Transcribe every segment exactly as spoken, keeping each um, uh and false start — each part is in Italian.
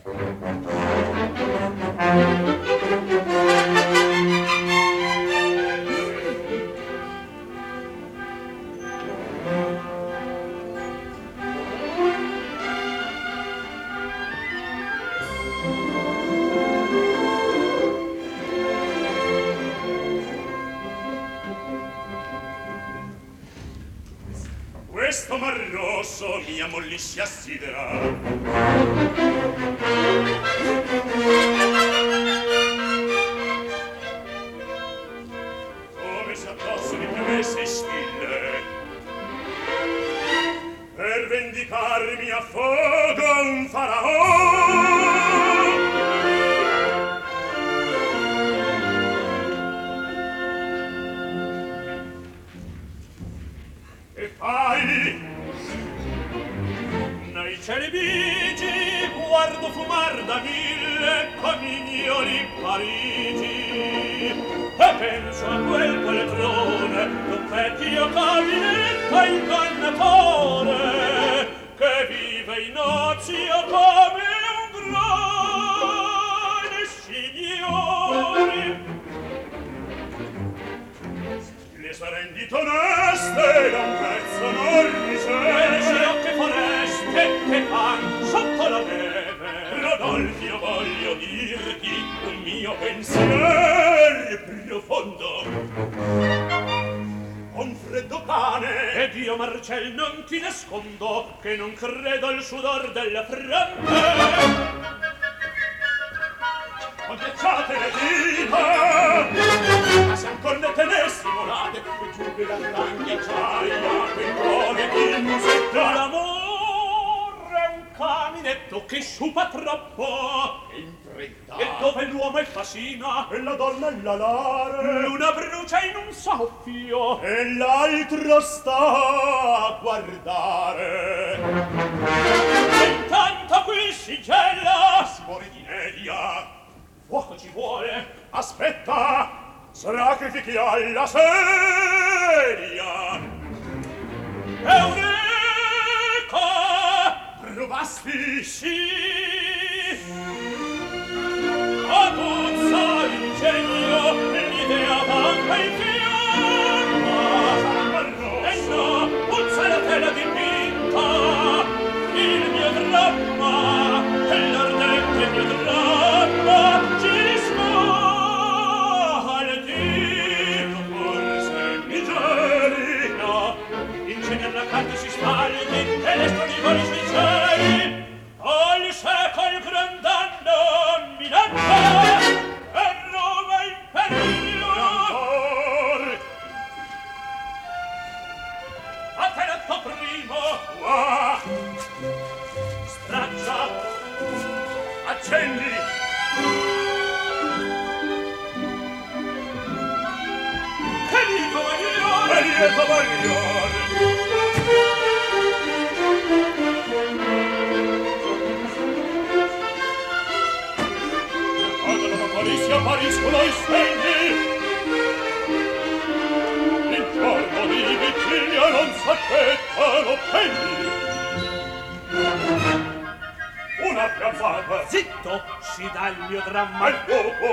Questo mar rosso mia molli si assiderà. Come se addosso mi piovesse stille, per vendicarmi a fogo un faraò. E fai nei cieli bigi guardo fumar da mille camignoli Parigi e penso a quel poletrone d'un vecchio caminetto ingannatore che vive in ozio come un grande signore. Le sarendite oneste da un pezzo non riceve che foreste che pan sotto la neve. Rodolfi, io voglio dirti un mio pensiero profondo. Con freddo cane ed io Marcel non ti nascondo che non credo al sudor della fronte. Ghiacciate le dita, ma se ancor ne tenessimo rade, e giù che la gran ghiacciaia, quel cuore che musetta. L'amore è un caminetto che sciupa troppo, e in fretta, e dove l'uomo è fascina, e la donna è l'alare. L'una brucia in un soffio, e l'altro sta a guardare. E intanto qui si gela, si muore di nedia. Fuoco ci vuole, aspetta, sacrifichi alla sedia. Eureka! Rubasti? Sì! Aguzza l'ingegno, l'idea vampa in fiamma. E no, puzza la tela dipinta, il mio dramma, l'ardente mio dramma. La carta si spaldi e le stradivoli sui cieli al secolo grandando minaccia e Roma in pericolo. A te l'atto primo qua straccia accendi che dico magliore che dico magliore. Si appariscono i segni, il giorno di vigilia non s'aspettano pegni. Una fiammata, zitto, si dà il mio dramma al fuoco.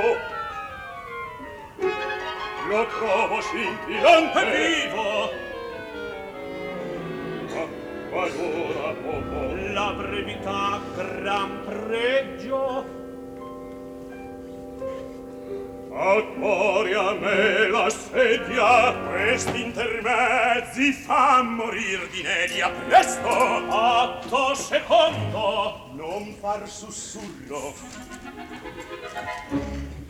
Lo trovo scintillante vivo. Ma dura poco. La brevità gran pregio. Accori a me la sedia, questi intermezzi fa morir di nedia presto. Atto secondo, non far sussurro.